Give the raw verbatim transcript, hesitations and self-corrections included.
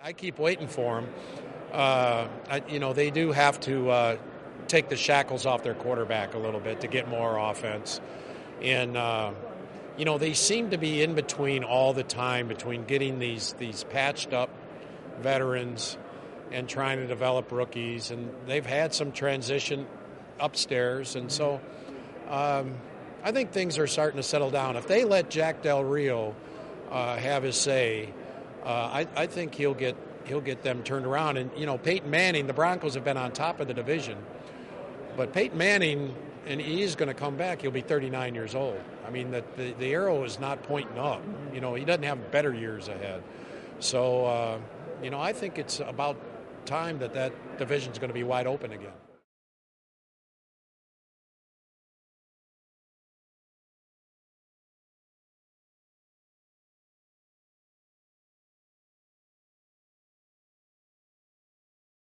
I keep waiting for them. Uh, I, you know, they do have to uh, take the shackles off their quarterback a little bit to get more offense. And, uh, you know, they seem to be in between all the time, between getting these, these patched up veterans and trying to develop rookies. And they've had some transition upstairs. And so um, I think things are starting to settle down. If they let Jack Del Rio uh, have his say, uh, I, I think he'll get he'll get them turned around. And, you know, Peyton Manning, the Broncos have been on top of the division. But Peyton Manning, and he's going to come back, he'll be thirty-nine years old. I mean, the, the, the arrow is not pointing up. You know, he doesn't have better years ahead. So, uh, you know, I think it's about time that that division's going to be wide open again.